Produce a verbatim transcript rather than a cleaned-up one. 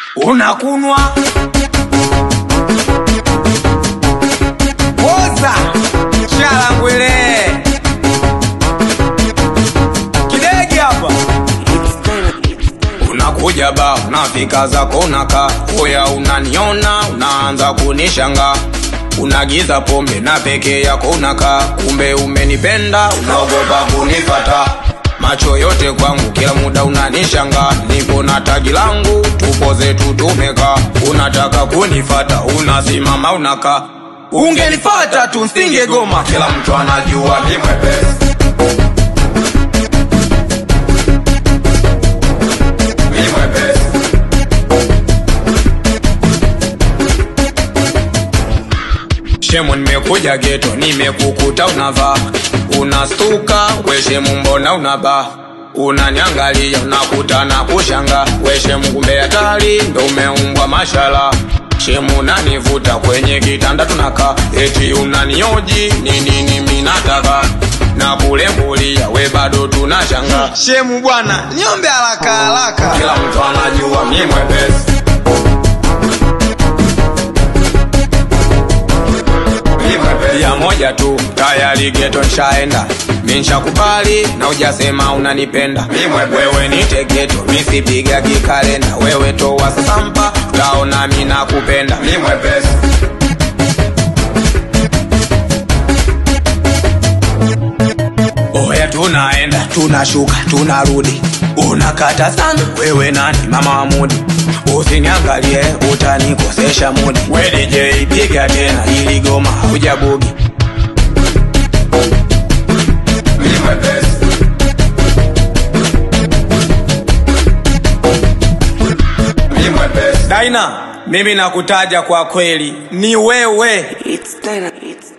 Unakunwa Oza Shalangwele Kidegi hapa Unakuja ba, unafika zako unaka Oya unaniona, unaanza kunishanga Unagiza pombe na peke yako unaka Kumbe umenipenda, unaogopa kunifata Macho yote kwangu kila muda unanishanga Niko na tagi langu, tupo zetu tumeka Unataka kunifata, unasimama unaka Ungenifata tu nsinge goma Kila mtu anajua ni mwepesi Ni mwepesi Shemu nimekuja geto, nimekukuta unavaa Unastuka, we shemu mbona unaba Unaniangalia, unakuta na kushanga We shemu kumbe hatari, ndo umeumbwa mashala Shemu unanivuta kwenye kitanda tunaka Eti unanioji, nini nimi nataka Na kule mbulia, we bado tunashanga Shemu bwana, niombe haraka haraka Kila mtu anajua mimi mwepesi Ya moja tu, tayari geto nishaenda Minsha kupali, na ujasema unanipenda Wewe nite geto, misipiga kikalenda Wewe towa sasampa, utaona mina kupenda Mi mwepesi Oya tunaenda, tunashuka, tunarudi Unakata sana, wewe nani mama wa mudi Usiniangalie, utanikosesha mudi We D J piga tena, ili goma hujabugi Mimi mwepesi Mimi mwepesi Daina, mimi nakutaja kwa kweli Ni wewe It's Daina, it's